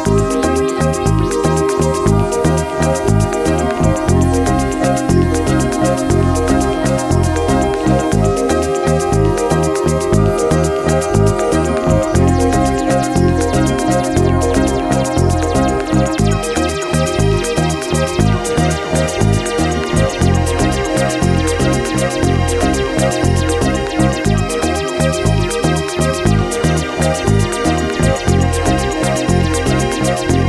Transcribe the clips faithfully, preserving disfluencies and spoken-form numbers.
Thank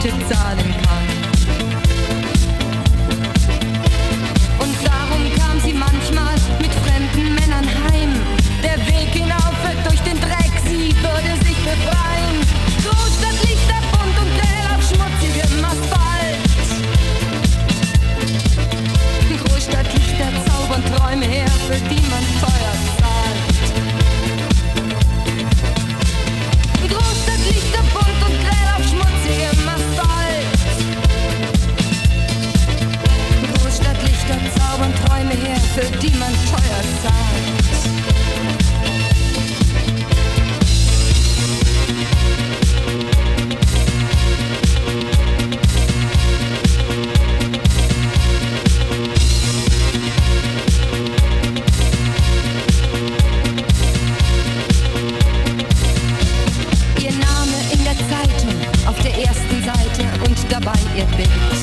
Miete zahlen kann. Und darum kam sie manchmal mit fremden Männern heim. Der Weg hinauf durch den Dreck, sie würde sich befreien. Großstadt Lichter bunt und grell auf schmutzigem Asphalt. Großstadt Lichter zaubern Träume her, für die man teuer zahlt. Großstadt Lichter bunt und grell auf schmutzigem Asphalt. Großstadt Lichter zaubern Träume her, für die man teuer zahlt. Dabei ihr Bild.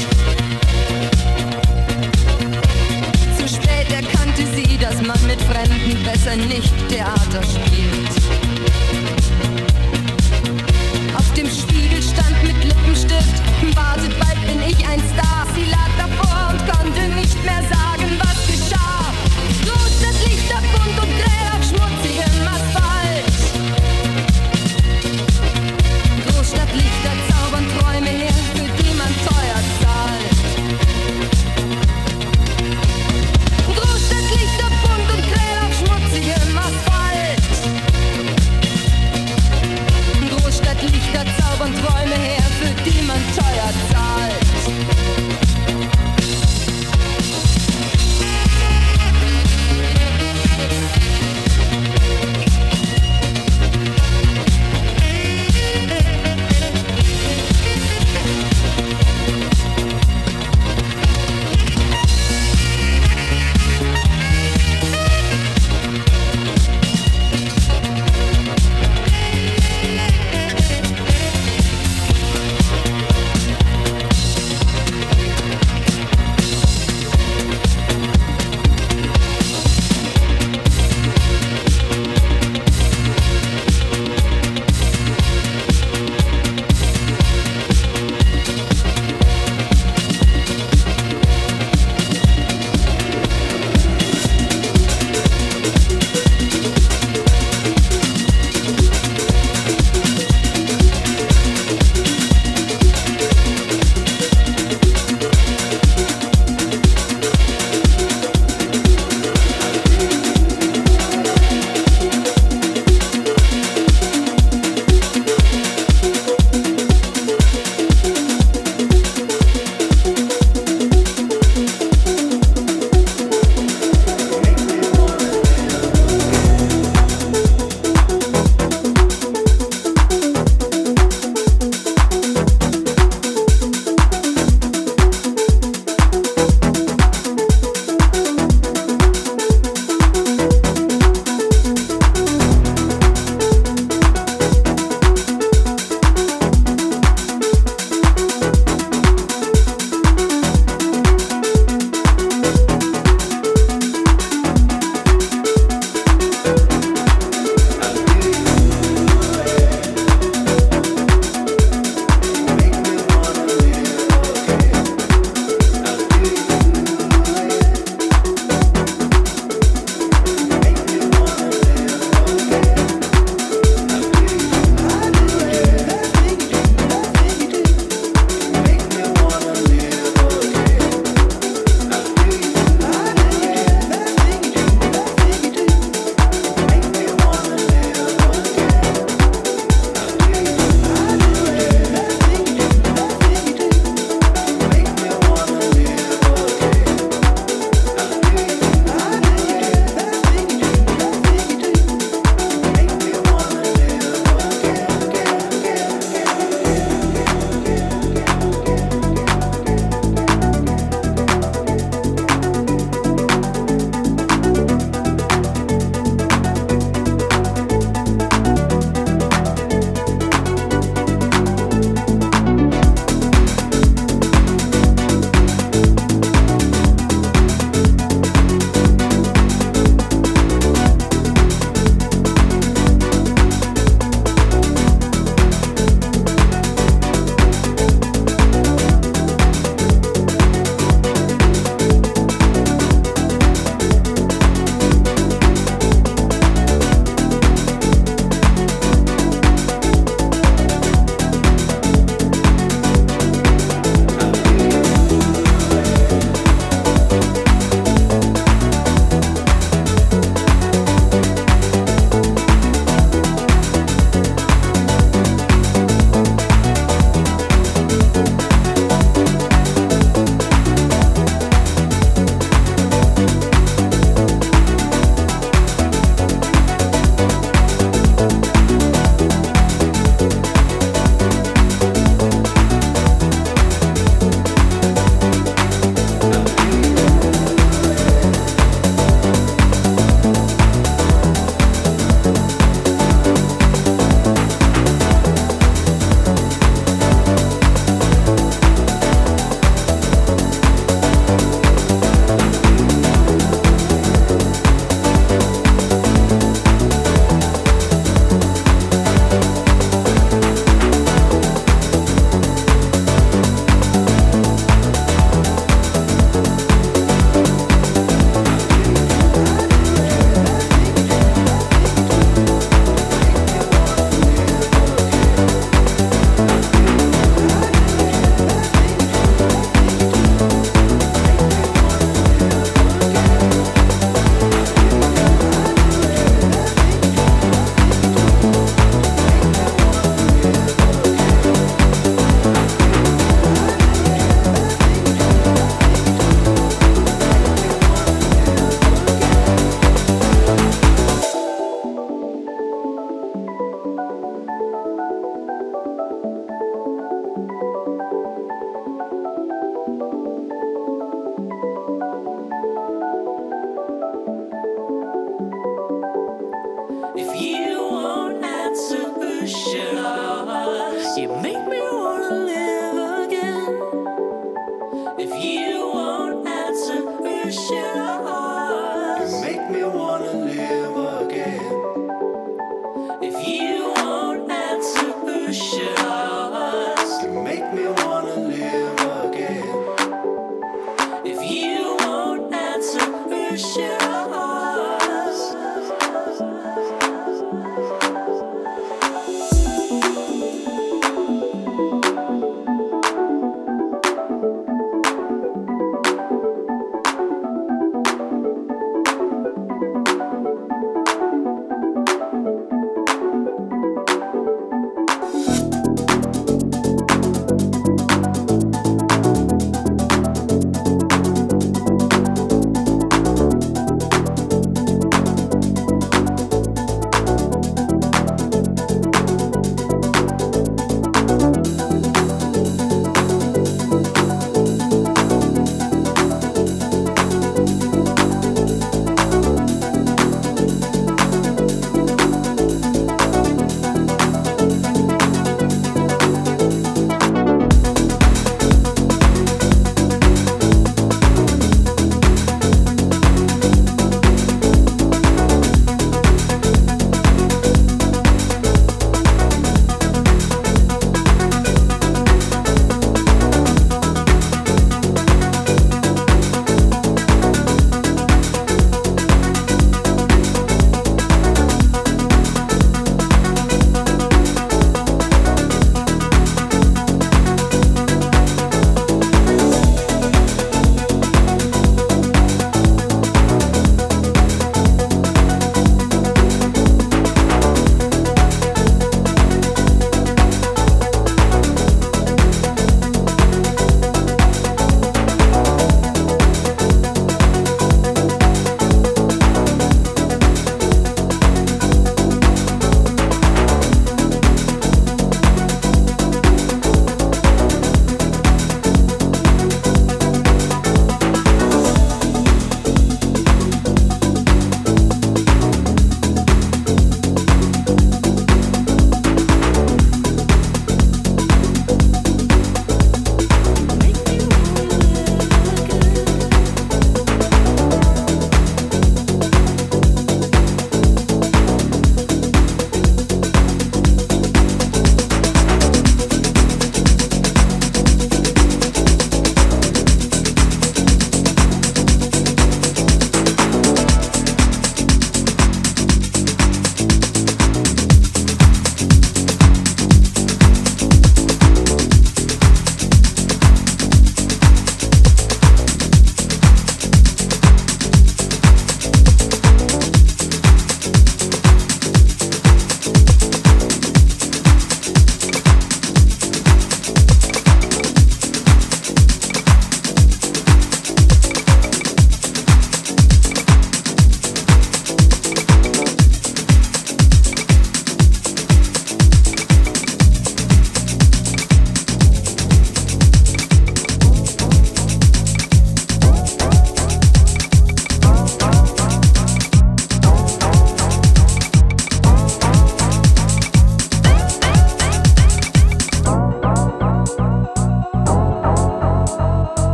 Zu spät erkannte sie, dass man mit Fremden besser nicht Theater spielt. Auf dem Spiegel stand mit Lippenstift: wartet, bald bin ich ein Star. Sie lag davor und konnte nicht mehr sagen, was geschah. Großstadt Lichter bunt und grell auf schmutzigem Asphalt. Großstadt Lichter zaubern Träume her, für die man teuer zahlt.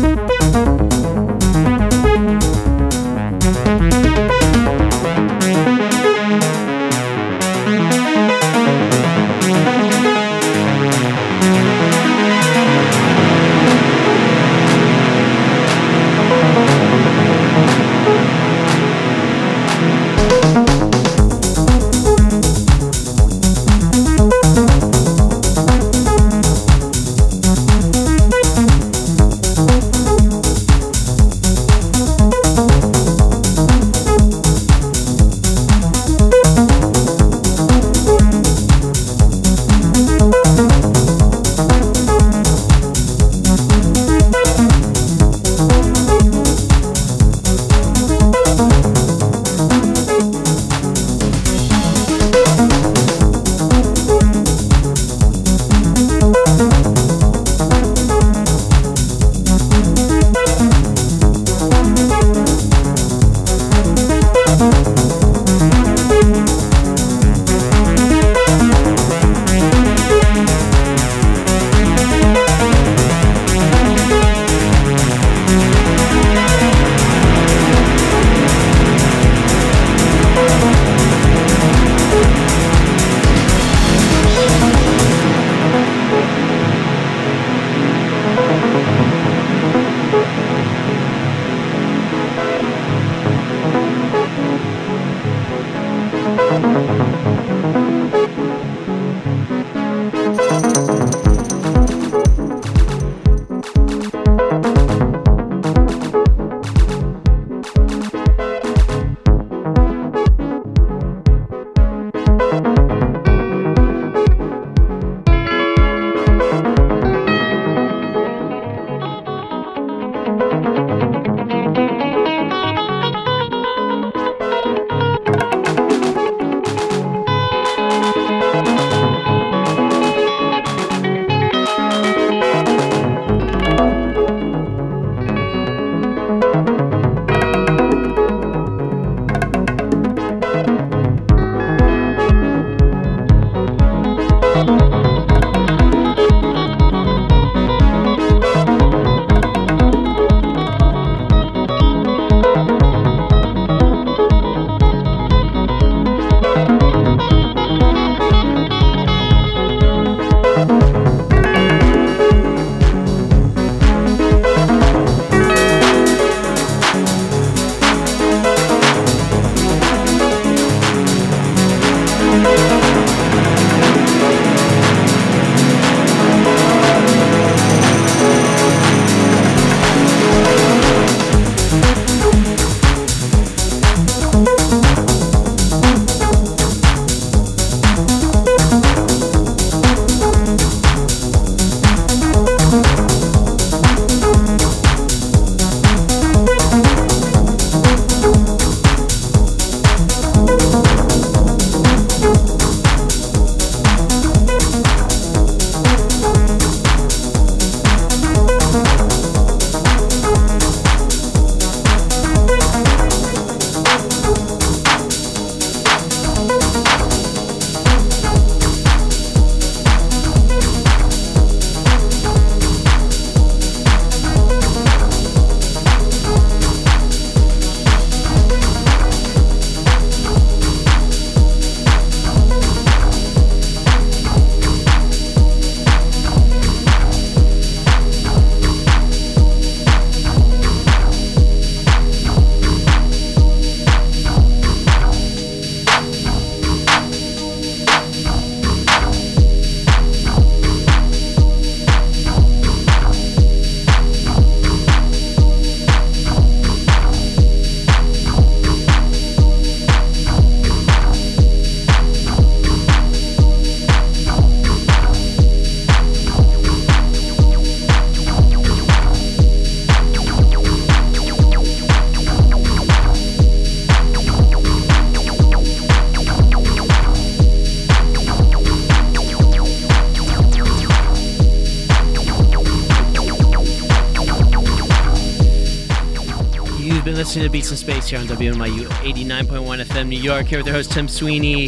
been listening to Beats in Space here on W M I U eighty-nine point one F M New York, here with your host Tim Sweeney.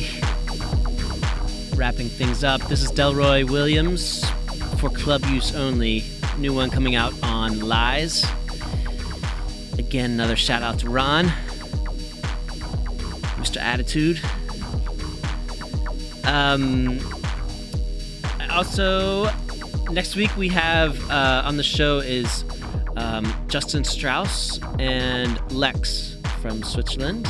Wrapping things up, this is Delroy Williams for club use only. new one coming out on Lies. Again, another shout out to Ron, Mister Attitude. Um, also, next week we have uh, on the show is um, Justin Strauss and Lex from Switzerland.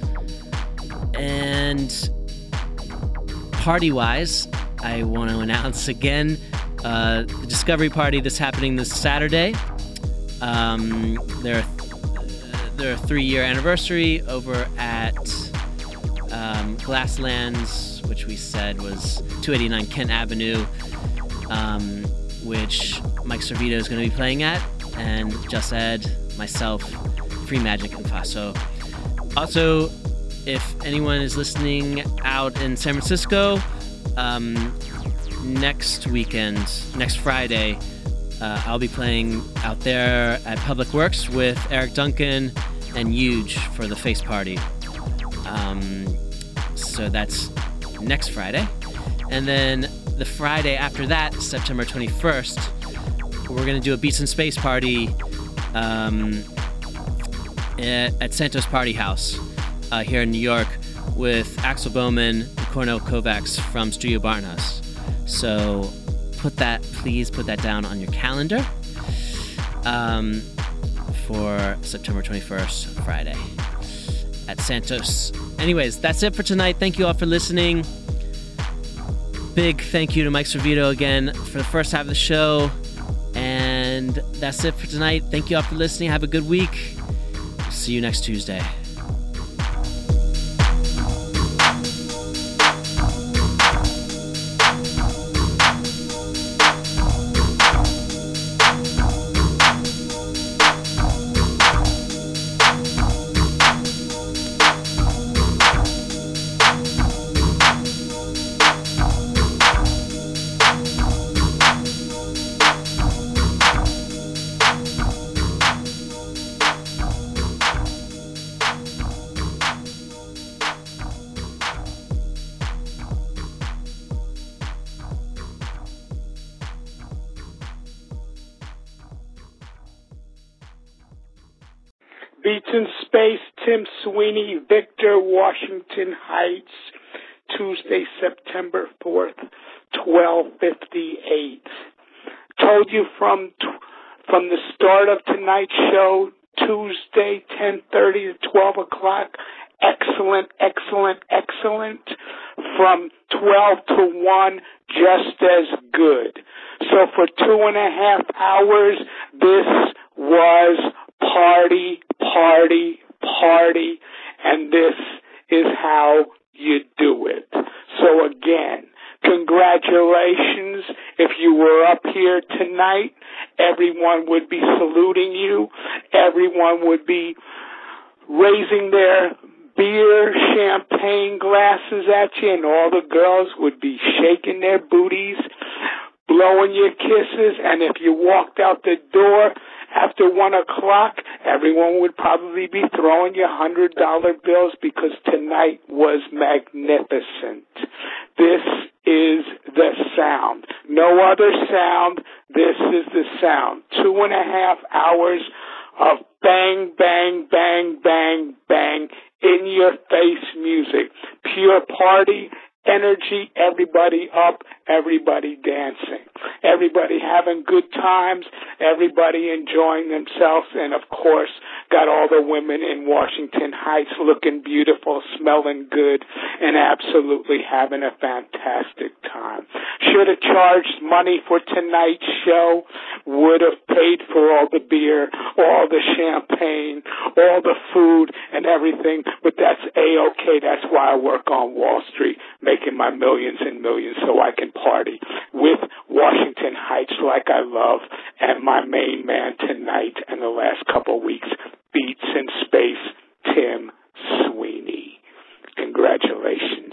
And party-wise, I want to announce again uh, the Discovery Party that's happening this Saturday. Um, their their three-year anniversary over at um, Glasslands, which we said was two eighty-nine Kent Avenue, um, which Mike Servito is going to be playing at, and Just Ed, myself, Free Magic, and Faso. Also, if anyone is listening out in San Francisco, um, next weekend, next Friday, uh, I'll be playing out there at Public Works with Eric Duncan and Huge for the Face Party. Um, so that's next Friday. And then the Friday after that, September twenty-first, we're going to do a Beats in Space party um, at, at Santos Party House uh, here in New York with Axel Bowman and Cornel Kovacs from Studio Barnhouse. So put that, please put that down on your calendar um, for September twenty-first, Friday at Santos. Anyways, that's it for tonight. Thank you all for listening. Big thank you to Mike Servito again for the first half of the show. And that's it for tonight. Thank you all for listening. Have a good week. See you next Tuesday. Beats in Space, Tim Sweeney, Victor, Washington Heights, Tuesday, September fourth, twelve fifty-eight. Told you from from the start of tonight's show, Tuesday, ten thirty to twelve o'clock, excellent, excellent, excellent. From twelve to one, just as good. So for two and a half hours, this was party, party, party, and this is how you do it. So again, congratulations. If you were up here tonight, everyone would be saluting you. Everyone would be raising their beer, champagne glasses at you, and all the girls would be shaking their booties, blowing your kisses, and if you walked out the door after one o'clock, everyone would probably be throwing you hundred dollar bills because tonight was magnificent. This is the sound. No other sound. This is the sound. Two and a half hours of bang, bang, bang, bang, bang, in your face music. Pure party, energy, everybody up, everybody dancing, everybody having good times, everybody enjoying themselves, and of course, got all the women in Washington Heights looking beautiful, smelling good, and absolutely having a fantastic time. Should have charged money for tonight's show, would have paid for all the beer, all the champagne, all the food, and everything, but that's A-okay. That's why I work on Wall Street, making my millions and millions so I can party with Washington Heights like I love, and my main man tonight and the last couple of weeks, Beats in Space, Tim Sweeney. Congratulations.